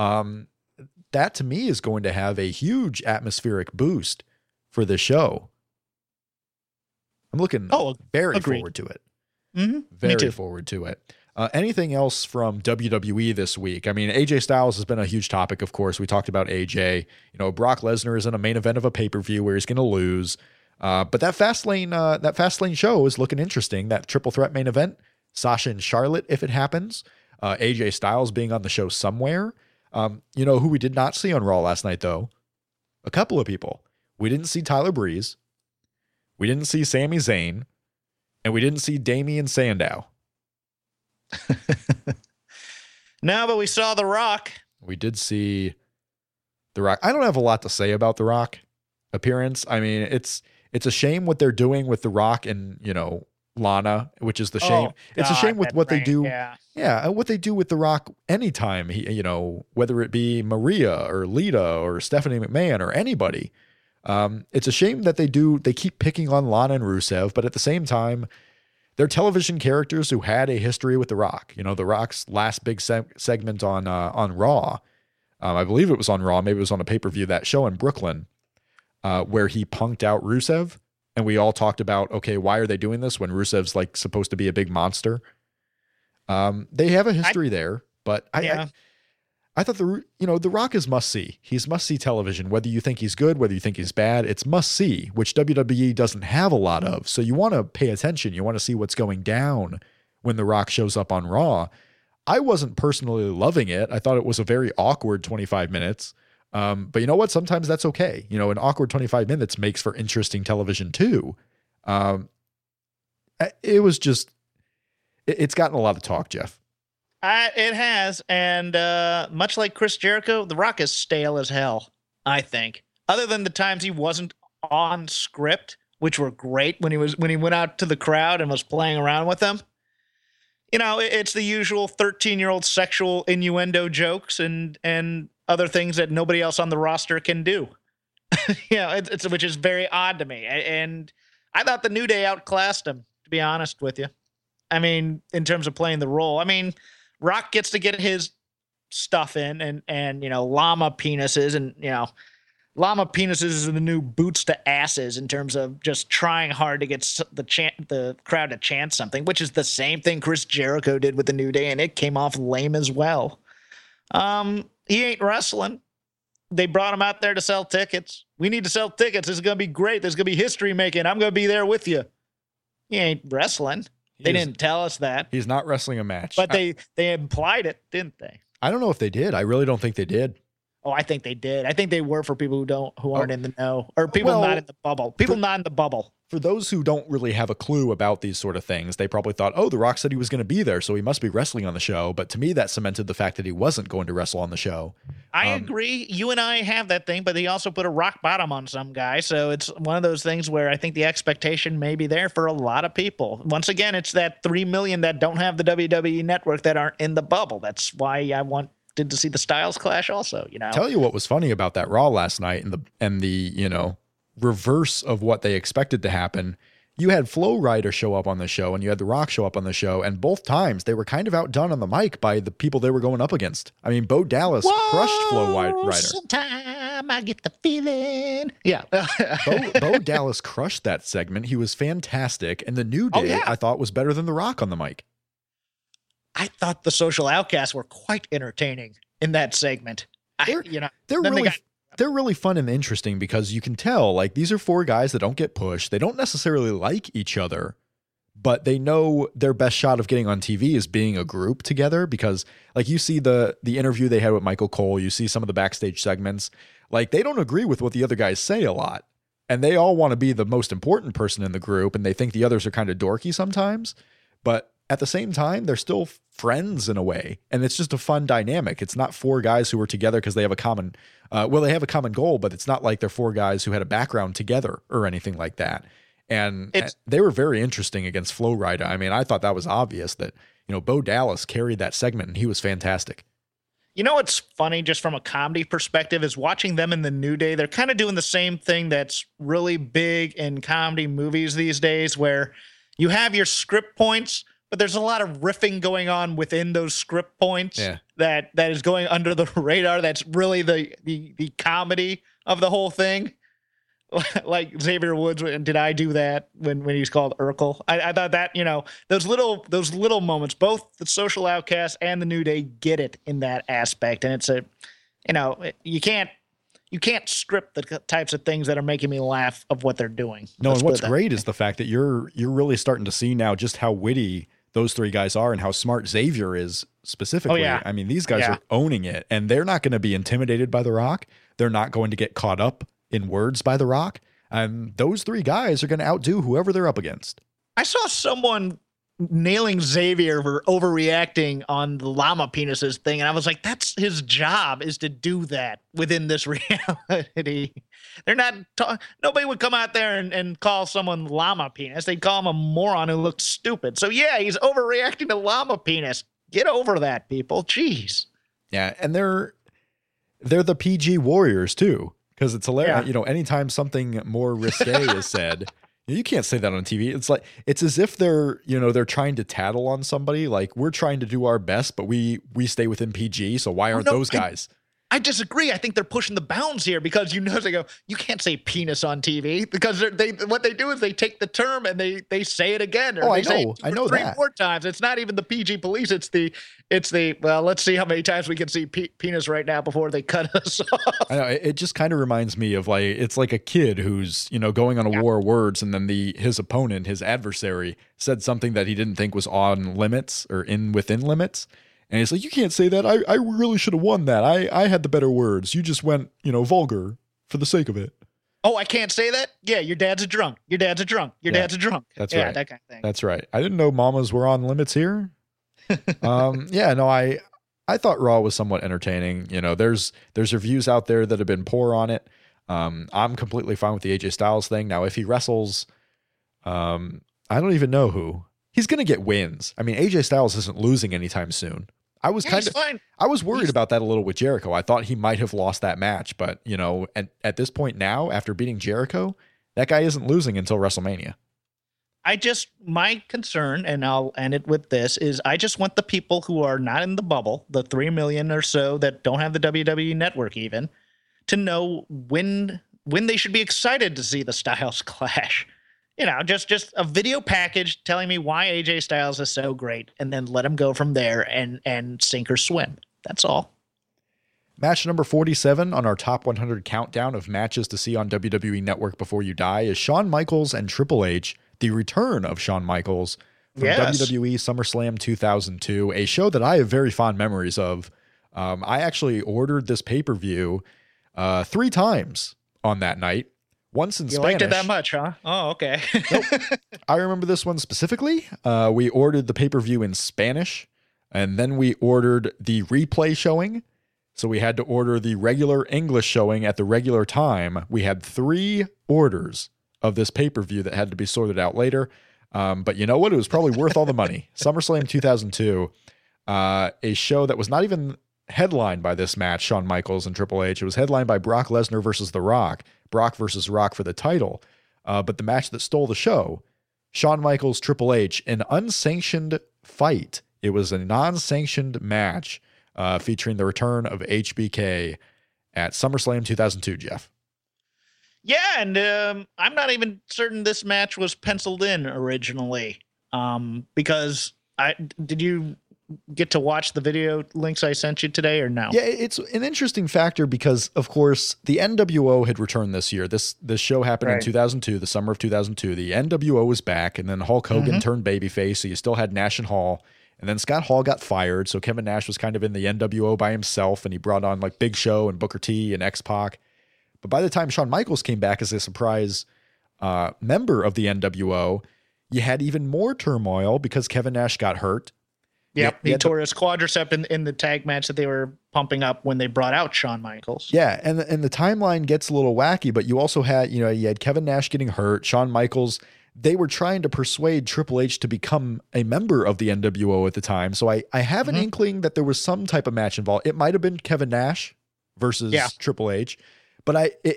That to me is going to have a huge atmospheric boost for the show. I'm looking very forward to it. Mm-hmm. Very forward to it. Anything else from WWE this week? I mean, AJ Styles has been a huge topic, of course. We talked about AJ. Brock Lesnar is in a main event of a pay-per-view where he's going to lose. But that Fastlane show is looking interesting. That triple threat main event, Sasha and Charlotte, if it happens, AJ Styles being on the show somewhere. Who we did not see on Raw last night, though? A couple of people. We didn't see Tyler Breeze. We didn't see Sami Zayn. And we didn't see Damian Sandow. No, but we saw The Rock. We did see The Rock. I don't have a lot to say about The Rock appearance. I mean, it's It's a shame what they're doing with The Rock and, Lana, which is the shame. It's a shame with what they do. Yeah, what they do with The Rock anytime, whether it be Maria or Lita or Stephanie McMahon or anybody. It's a shame that they keep picking on Lana and Rusev, but at the same time, they're television characters who had a history with The Rock. The Rock's last big segment on Raw, I believe it was on Raw, maybe it was on a pay-per-view, that show in Brooklyn, where he punked out Rusev. And we all talked about, okay, why are they doing this when Rusev's like supposed to be a big monster? They have a history there, but I thought The Rock is must see. He's must see television, whether you think he's good, whether you think he's bad, it's must see, which WWE doesn't have a lot of. So you want to pay attention. You want to see what's going down when The Rock shows up on Raw. I wasn't personally loving it. I thought it was a very awkward 25 minutes. But you know what? Sometimes that's okay. An awkward 25 minutes makes for interesting television too. It was just, it's gotten a lot of talk, Jeff. It has. And much like Chris Jericho, The Rock is stale as hell, I think. Other than the times he wasn't on script, which were great when he went out to the crowd and was playing around with them. It's the usual 13-year-old sexual innuendo jokes and other things that nobody else on the roster can do. Which is very odd to me. And I thought the New Day outclassed him, to be honest with you. I mean, in terms of playing the role. I mean, Rock gets to get his stuff in and llama penises and, llama penises is the new boots to asses in terms of just trying hard to get the crowd to chant something, which is the same thing Chris Jericho did with the New Day, and it came off lame as well. He ain't wrestling. They brought him out there to sell tickets. We need to sell tickets. This is going to be great. There's going to be history making. I'm going to be there with you. He ain't wrestling. They didn't tell us that. He's not wrestling a match. But they implied it, didn't they? I don't know if they did. I really don't think they did. Oh, I think they did. I think they were for people who aren't in the know, or people not in the bubble. People not in the bubble. For those who don't really have a clue about these sort of things, they probably thought, oh, The Rock said he was going to be there, so he must be wrestling on the show. But to me, that cemented the fact that he wasn't going to wrestle on the show. I agree. You and I have that thing, but he also put a rock bottom on some guy. So it's one of those things where I think the expectation may be there for a lot of people. Once again, it's that 3 million that don't have the WWE network that aren't in the bubble. That's why I wanted to see the Styles Clash also, Tell you what was funny about that Raw last night and the reverse of what they expected to happen. You had Flo Rida show up on the show and you had The Rock show up on the show, and both times they were kind of outdone on the mic by the people they were going up against. I mean, Bo Dallas crushed Flo Rida. Sometime I get the feeling. Yeah. Bo Dallas crushed that segment. He was fantastic. And the New Day, I thought, was better than The Rock on the mic. I thought the Social Outcasts were quite entertaining in that segment. They're really fun and interesting because you can tell, like, these are four guys that don't get pushed. They don't necessarily like each other, but they know their best shot of getting on TV is being a group together because, like, you see the interview they had with Michael Cole, you see some of the backstage segments, like, they don't agree with what the other guys say a lot. And they all want to be the most important person in the group, and they think the others are kind of dorky sometimes. But at the same time, they're still friends in a way. And it's just a fun dynamic. It's not four guys who are together because they have a common, they have a common goal, but it's not like they're four guys who had a background together or anything like that. And they were very interesting against Flo Rida. I mean, I thought that was obvious that, Bo Dallas carried that segment and he was fantastic. You know what's funny, just from a comedy perspective, is watching them in the New Day. They're kind of doing the same thing that's really big in comedy movies these days, where you have your script points, but there's a lot of riffing going on within those script points that is going under the radar. That's really the comedy of the whole thing. Like Xavier Woods, and did I do that when he's called Urkel? I thought that, those little moments, both the Social Outcasts and the New Day get it in that aspect. And it's you can't script the types of things that are making me laugh of what they're doing. No, and what's great is the fact that you're really starting to see now just how witty those three guys are and how smart Xavier is specifically. Oh, yeah. I mean, these guys are owning it, and they're not going to be intimidated by The Rock. They're not going to get caught up in words by The Rock. And those three guys are going to outdo whoever they're up against. I saw someone nailing Xavier for overreacting on the llama penises thing. And I was like, that's his job, is to do that within this reality. They're not, nobody would come out there and call someone llama penis. They'd call him a moron who looked stupid. So yeah, he's overreacting to llama penis. Get over that, people. Jeez. Yeah. And they're the PG warriors too. Cause it's hilarious. Yeah. You know, anytime something more risque is said, you can't say that on TV. It's like, it's as if they're trying to tattle on somebody. Like, we're trying to do our best, but we stay within PG. So why aren't those guys? I disagree. I think they're pushing the bounds here because they go, you can't say penis on TV, because what they do is they take the term and they say it again. Or I know three, that. 4 times. It's not even the PG police. It's the well, let's see how many times we can see penis right now before they cut us off. I know, it just kind of reminds me of like, it's like a kid who's, going on a war of words, and then his opponent, his adversary, said something that he didn't think was on limits or within limits. And he's like, you can't say that. I really should have won that. I had the better words. You just went, vulgar for the sake of it. Oh, I can't say that? Yeah, your dad's a drunk. Your dad's a drunk. Your dad's a drunk. That's right. Yeah, that kind of thing. That's right. I didn't know mamas were on limits here. I thought Raw was somewhat entertaining. There's reviews out there that have been poor on it. I'm completely fine with the AJ Styles thing. Now, if he wrestles, I don't even know who. He's going to get wins. I mean, AJ Styles isn't losing anytime soon. I was worried about that a little with Jericho. I thought he might have lost that match, but at this point now, after beating Jericho, that guy isn't losing until WrestleMania. My concern, and I'll end it with this, is I just want the people who are not in the bubble, the 3 million or so that don't have the WWE network even, to know when they should be excited to see the Styles clash. Just a video package telling me why AJ Styles is so great, and then let him go from there and sink or swim. That's all. Match number 47 on our top 100 countdown of matches to see on WWE Network before you die is Shawn Michaels and Triple H, the return of Shawn Michaels from WWE SummerSlam 2002, a show that I have very fond memories of. I actually ordered this pay-per-view 3 times on that night. Once in Spanish. You liked it that much, huh? Oh, okay. Nope. I remember this one specifically. We ordered the pay-per-view in Spanish, and then we ordered the replay showing. So we had to order the regular English showing at the regular time. We had 3 orders of this pay-per-view that had to be sorted out later. But you know what? It was probably worth all the money. SummerSlam 2002, a show that was not even headlined by this match, Shawn Michaels and Triple H. It was headlined by Brock Lesnar versus The Rock. Brock versus Rock for the title. But the match that stole the show, Shawn Michaels, Triple H, an unsanctioned fight. It was a non-sanctioned match featuring the return of HBK at SummerSlam 2002, Jeff. Yeah, and I'm not even certain this match was penciled in originally, because did you get to watch the video links I sent you today or no? Yeah, it's an interesting factor because, of course, the NWO had returned this year. This show happened in 2002, the summer of 2002. The NWO was back, and then Hulk Hogan turned babyface, so you still had Nash and Hall. And then Scott Hall got fired, so Kevin Nash was kind of in the NWO by himself, and he brought on like Big Show and Booker T and X-Pac. But by the time Shawn Michaels came back as a surprise member of the NWO, you had even more turmoil because Kevin Nash got hurt. Yep, he tore his quadricep in the tag match that they were pumping up when they brought out Shawn Michaels. Yeah, and the timeline gets a little wacky, but you also had, you had Kevin Nash getting hurt, Shawn Michaels. They were trying to persuade Triple H to become a member of the NWO at the time. So I have an inkling that there was some type of match involved. It might have been Kevin Nash versus Triple H, but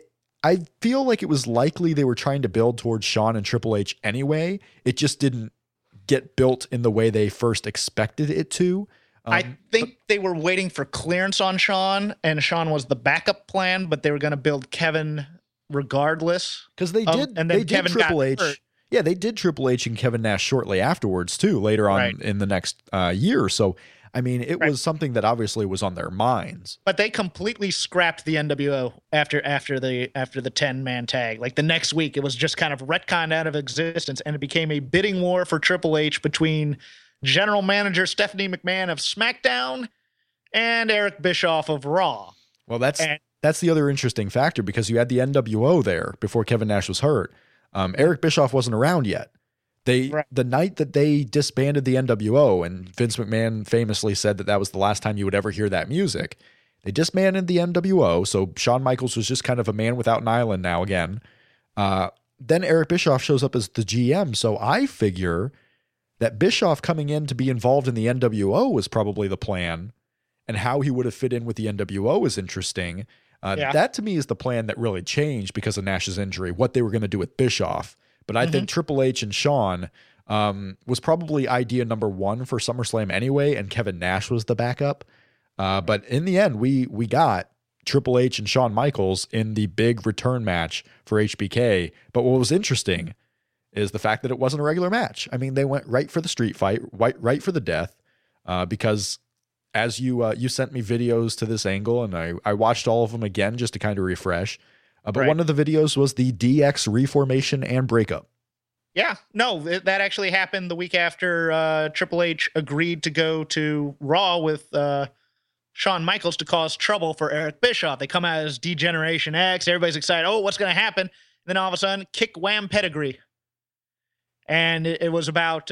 I feel like it was likely they were trying to build towards Shawn and Triple H anyway. It just didn't get built in the way they first expected it to. I think they were waiting for clearance on Shawn, and Shawn was the backup plan, but they were going to build Kevin regardless. Because they did, and then Kevin Triple H. Hurt. Yeah, they did Triple H and Kevin Nash shortly afterwards too, later on in the next year or so. I mean, it was something that obviously was on their minds. But they completely scrapped the NWO after the 10-man tag. Like the next week, it was just kind of retconned out of existence, and it became a bidding war for Triple H between general manager Stephanie McMahon of SmackDown and Eric Bischoff of Raw. Well, that's the other interesting factor, because you had the NWO there before Kevin Nash was hurt. Eric Bischoff wasn't around yet. The night that they disbanded the NWO, and Vince McMahon famously said that was the last time you would ever hear that music. They disbanded the NWO, so Shawn Michaels was just kind of a man without an island now again. Then Eric Bischoff shows up as the GM, so I figure that Bischoff coming in to be involved in the NWO was probably the plan, and how he would have fit in with the NWO is interesting. That to me is the plan that really changed because of Nash's injury, what they were going to do with Bischoff. But I think Triple H and Shawn was probably idea number one for SummerSlam anyway, and Kevin Nash was the backup. But in the end, we got Triple H and Shawn Michaels in the big return match for HBK. But what was interesting is the fact that it wasn't a regular match. I mean, they went right for the street fight, right for the death, because as you sent me videos to this angle, and I watched all of them again just to kind of refresh. But one of the videos was the DX reformation and breakup. Yeah, no, that actually happened the week after Triple H agreed to go to Raw with Shawn Michaels to cause trouble for Eric Bischoff. They come out as D-Generation X. Everybody's excited. Oh, what's going to happen? And then all of a sudden, kick, wham, pedigree. And it was about,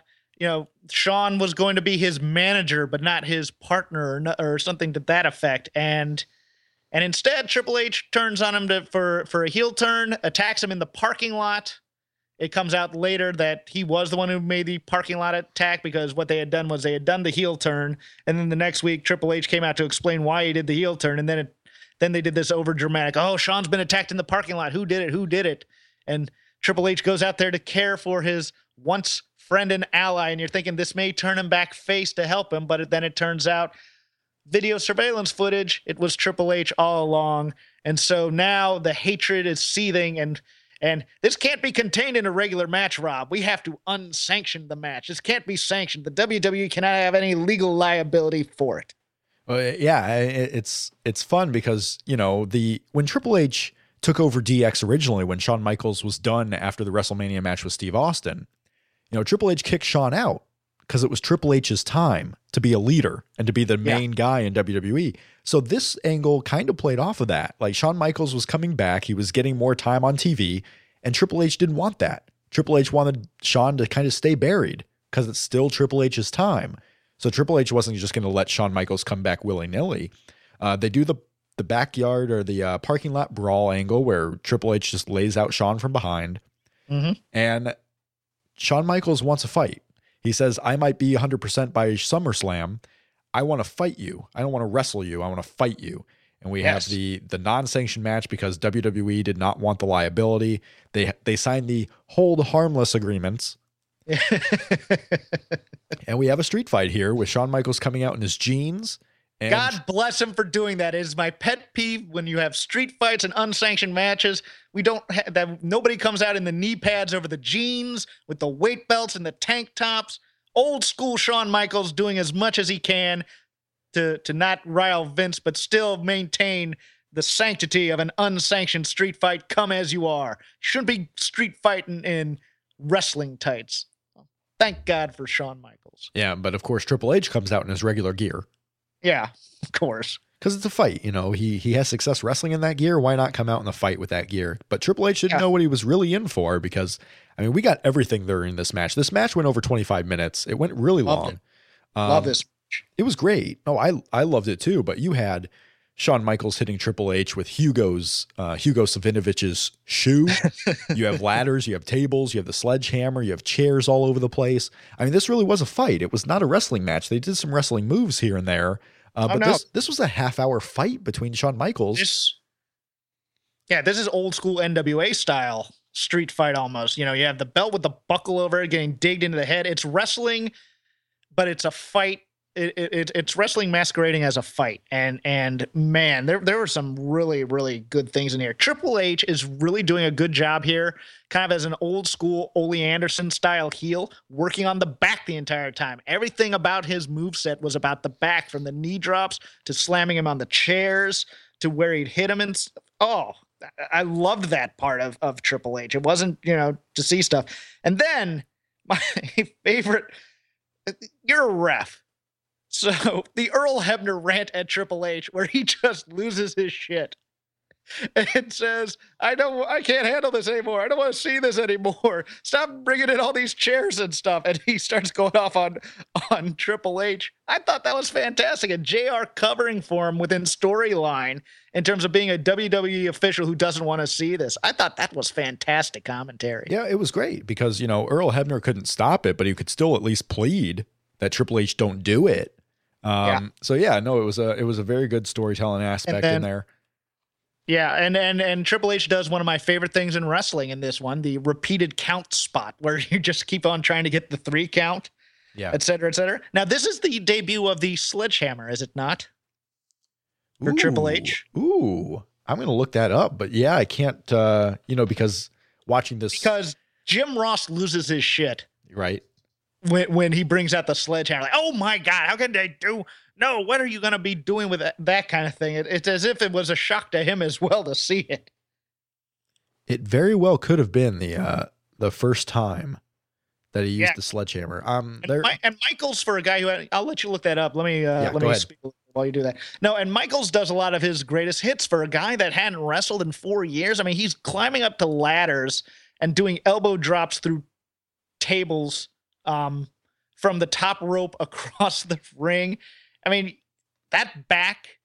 Shawn was going to be his manager, but not his partner or something to that effect. And instead, Triple H turns on him for a heel turn, attacks him in the parking lot. It comes out later that he was the one who made the parking lot attack because what they had done was they had done the heel turn. And then the next week, Triple H came out to explain why he did the heel turn. And then they did this over dramatic, oh, Shawn's been attacked in the parking lot. Who did it? Who did it? And Triple H goes out there to care for his once friend and ally. And you're thinking this may turn him back face to help him. But then it turns out video surveillance footage, it was Triple H all along. And so now the hatred is seething, and this can't be contained in a regular match, Rob. We have to unsanction the match. This can't be sanctioned. The WWE cannot have any legal liability for it. It's fun because, when Triple H took over DX originally, when Shawn Michaels was done after the WrestleMania match with Steve Austin, Triple H kicked Shawn out because it was Triple H's time to be a leader and to be the main guy in WWE. So this angle kind of played off of that. Like, Shawn Michaels was coming back. He was getting more time on TV, and Triple H didn't want that. Triple H wanted Shawn to kind of stay buried because it's still Triple H's time. So Triple H wasn't just going to let Shawn Michaels come back willy-nilly. They do the backyard or the parking lot brawl angle where Triple H just lays out Shawn from behind. And Shawn Michaels wants a fight. He says, I might be 100% by SummerSlam. I want to fight you. I don't want to wrestle you. I want to fight you. And we have the non-sanctioned match because WWE did not want the liability. They signed the hold harmless agreements. And we have a street fight here with Shawn Michaels coming out in his jeans. And God bless him for doing that. It is my pet peeve when you have street fights and unsanctioned matches. We don't have that. Nobody comes out in the knee pads over the jeans with the weight belts and the tank tops. Old school Shawn Michaels doing as much as he can to not rile Vince, but still maintain the sanctity of an unsanctioned street fight. Come as you are. Shouldn't be street fighting in wrestling tights. Thank God for Shawn Michaels. Yeah, but of course Triple H comes out in his regular gear. Yeah, of course. Because it's a fight, he has success wrestling in that gear. Why not come out in a fight with that gear? But Triple H didn't know what he was really in for because, we got everything during this match. This match went over 25 minutes. It went really long. Love this match. It was great. No, I loved it too. But you had Shawn Michaels hitting Triple H with Hugo Savinovich's shoe. You have ladders, you have tables, you have the sledgehammer, you have chairs all over the place. This really was a fight. It was not a wrestling match. They did some wrestling moves here and there. This was a half-hour fight between Shawn Michaels. This is old school NWA style street fight almost. You have the belt with the buckle over it getting digged into the head. It's wrestling, but it's a fight. It's wrestling masquerading as a fight. And man, there were some really, really good things in here. Triple H is really doing a good job here, kind of as an old school Ole Anderson style heel, working on the back the entire time. Everything about his moveset was about the back, from the knee drops to slamming him on the chairs to where he'd hit him. And I loved that part of Triple H. It wasn't, to see stuff. And then my favorite, you're a ref. So the Earl Hebner rant at Triple H where he just loses his shit. and says, I can't handle this anymore. I don't want to see this anymore. Stop bringing in all these chairs and stuff. And he starts going off on Triple H. I thought that was fantastic. And JR covering for him within storyline in terms of being a WWE official who doesn't want to see this. I thought that was fantastic commentary. Yeah, it was great because, Earl Hebner couldn't stop it, but he could still at least plead that Triple H don't do it. So yeah, no, it was a very good storytelling aspect in there. Yeah, and Triple H does one of my favorite things in wrestling in this one, the repeated count spot, where you just keep on trying to get the 3 count, et cetera, et cetera. Now, this is the debut of the sledgehammer, is it not? For Triple H? Ooh, I'm going to look that up, but yeah, I can't, because watching this... Because Jim Ross loses his shit. Right. When he brings out the sledgehammer, like, oh my God, how can they do... No, what are you going to be doing with that kind of thing? It's as if it was a shock to him as well to see it. It very well could have been the first time that he used the sledgehammer. And Michaels, for a guy who I'll let you look that up. Let me speak while you do that. No, and Michaels does a lot of his greatest hits for a guy that hadn't wrestled in 4 years. I mean, he's climbing up to ladders and doing elbow drops through tables from the top rope across the ring. I mean, that back,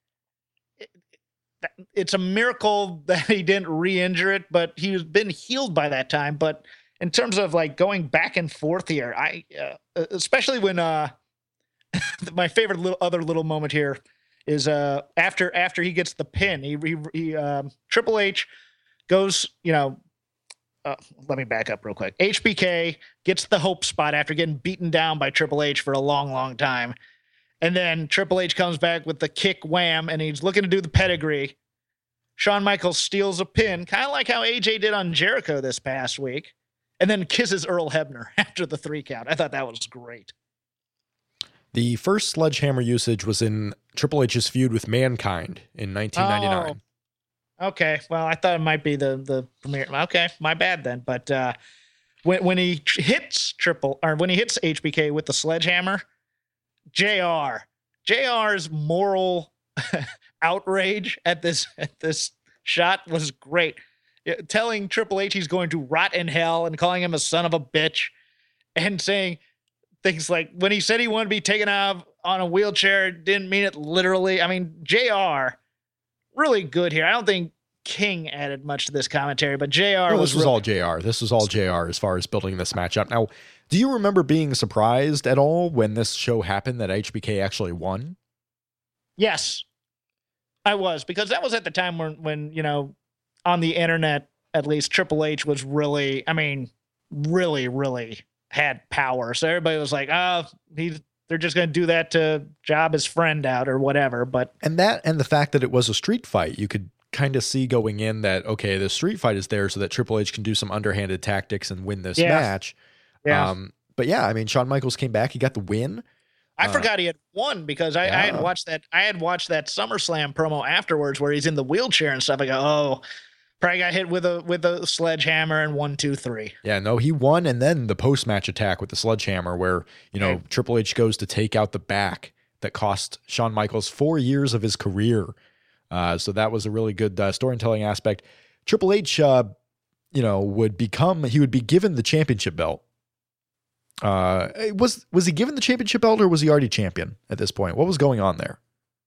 it's a miracle that he didn't re-injure it, but he's been healed by that time. But in terms of like going back and forth here, especially when my favorite little moment here is after he gets the pin, he Triple H goes, let me back up real quick. HBK gets the hope spot after getting beaten down by Triple H for a long, long time. And then Triple H comes back with the kick wham, and he's looking to do the pedigree. Shawn Michaels steals a pin, kind of like how AJ did on Jericho this past week, and then kisses Earl Hebner after the 3 count. I thought that was great. The first sledgehammer usage was in Triple H's feud with Mankind in 1999. Oh, okay, well, I thought it might be the premiere. Okay, my bad then. But when he hits HBK with the sledgehammer, JR's moral outrage at this shot was great. Telling Triple H he's going to rot in hell and calling him a son of a bitch and saying things like when he said he wanted to be taken out on a wheelchair, didn't mean it literally. I mean, JR really good here. I don't think King added much to this commentary, but JR this was all JR. This was all JR as far as building this match up. Now, do you remember being surprised at all when this show happened that HBK actually won? Yes, I was, because that was at the time when on the internet, at least, Triple H was really, really, really had power. So everybody was like, they're just going to do that to job his friend out or whatever. But and the fact that it was a street fight, you could kind of see going in that, okay, the street fight is there so that Triple H can do some underhanded tactics and win this match. Yeah. But yeah, Shawn Michaels came back. He got the win. I forgot he had won because I had watched that. I had watched that SummerSlam promo afterwards where he's in the wheelchair and stuff. I go, oh, probably got hit with a sledgehammer and 1, 2, 3. Yeah, no, he won. And then the post-match attack with the sledgehammer where, Triple H goes to take out the back that cost Shawn Michaels 4 years of his career. So that was a really good storytelling aspect. Triple H, would be given the championship belt. Was he given the championship belt or was he already champion at this point? What was going on there?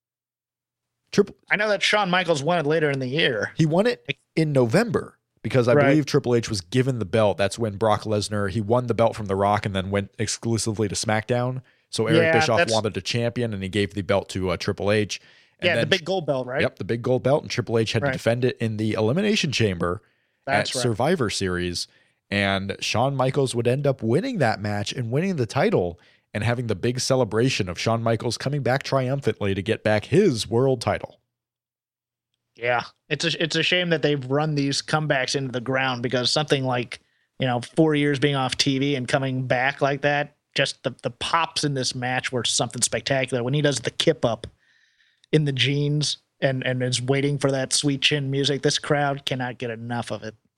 I know that Shawn Michaels won it later in the year. He won it in November because I believe Triple H was given the belt. That's when Brock Lesnar, he won the belt from The Rock and then went exclusively to SmackDown. So Eric Bischoff wanted to champion and he gave the belt to Triple H. And then, the big gold belt, right? Yep, the big gold belt. And Triple H had to defend it in the Elimination Chamber at Survivor Series. And Shawn Michaels would end up winning that match and winning the title and having the big celebration of Shawn Michaels coming back triumphantly to get back his world title. Yeah, it's a shame that they've run these comebacks into the ground because something like, 4 years being off TV and coming back like that, just the pops in this match were something spectacular. When he does the kip up in the jeans and is waiting for that sweet chin music, this crowd cannot get enough of it.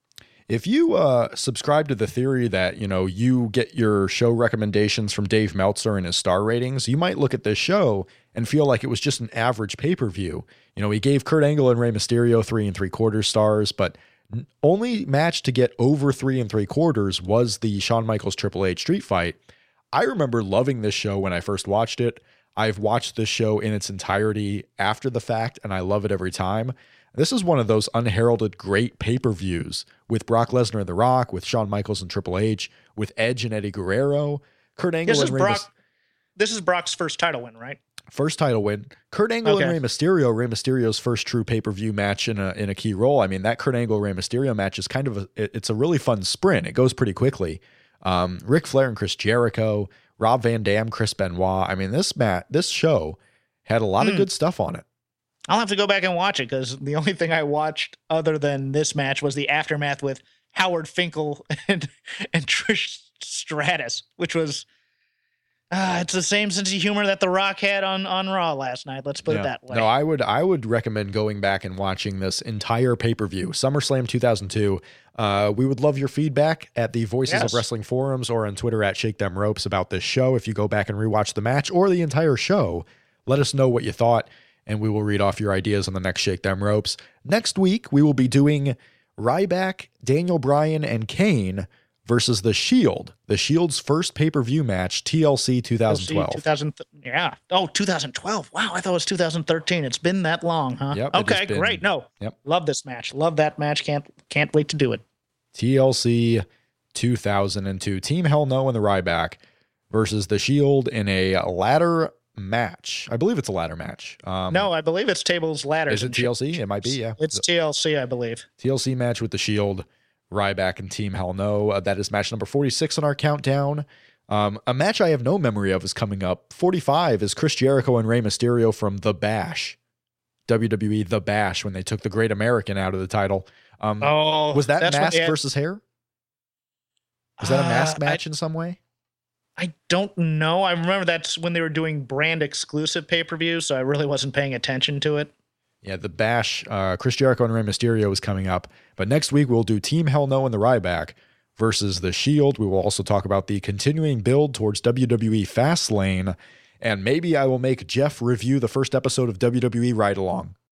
If you subscribe to the theory that, you get your show recommendations from Dave Meltzer and his star ratings, you might look at this show and feel like it was just an average pay-per-view. He gave Kurt Angle and Rey Mysterio 3 3/4 stars, but only match to get over 3 3/4 was the Shawn Michaels Triple H Street Fight. I remember loving this show when I first watched it. I've watched this show in its entirety after the fact, and I love it every time. This is one of those unheralded great pay-per-views with Brock Lesnar and The Rock, with Shawn Michaels and Triple H, with Edge and Eddie Guerrero, Kurt Angle and Rey Mysterio. This is Brock's first title win, right? First title win. Kurt Angle and Rey Mysterio's first true pay-per-view match in a key role. I mean, that Kurt Angle Rey Mysterio match is it's a really fun sprint. It goes pretty quickly. Ric Flair and Chris Jericho, Rob Van Dam, Chris Benoit. I mean, this show had a lot of good stuff on it. I'll have to go back and watch it because the only thing I watched other than this match was the aftermath with Howard Finkel and Trish Stratus, which was it's the same sense of humor that The Rock had on Raw last night. Let's put it that way. No, I would recommend going back and watching this entire pay-per-view, SummerSlam 2002. We would love your feedback at the Voices of Wrestling forums or on Twitter at Shake Them Ropes about this show. If you go back and rewatch the match or the entire show, let us know what you thought, and we will read off your ideas on the next Shake Them Ropes. Next week, we will be doing Ryback, Daniel Bryan, and Kane versus The Shield. The Shield's first pay-per-view match, TLC 2012. 2012. Wow, I thought it was 2013. It's been that long, huh? Yep, okay, great. No, love this match. Love that match. Can't wait to do it. TLC 2002. Team Hell No and the Ryback versus The Shield in a ladder match. I believe it's a ladder match. No, I believe it's tables, ladders. Is it TLC? It might be, yeah. It's TLC, I believe. TLC match with The Shield, Ryback, and Team Hell No. That is match number 46 on our countdown. A match I have no memory of is coming up. 45 is Chris Jericho and Rey Mysterio from The Bash. WWE The Bash, when they took the Great American out of the title. Was that mask versus hair? Was that a mask match in some way? I don't know. I remember that's when they were doing brand exclusive pay-per-views, so I really wasn't paying attention to it. Yeah, The Bash, Chris Jericho and Rey Mysterio is coming up. But next week, we'll do Team Hell No and the Ryback versus The Shield. We will also talk about the continuing build towards WWE Fastlane. And maybe I will make Jeff review the first episode of WWE Ride Along.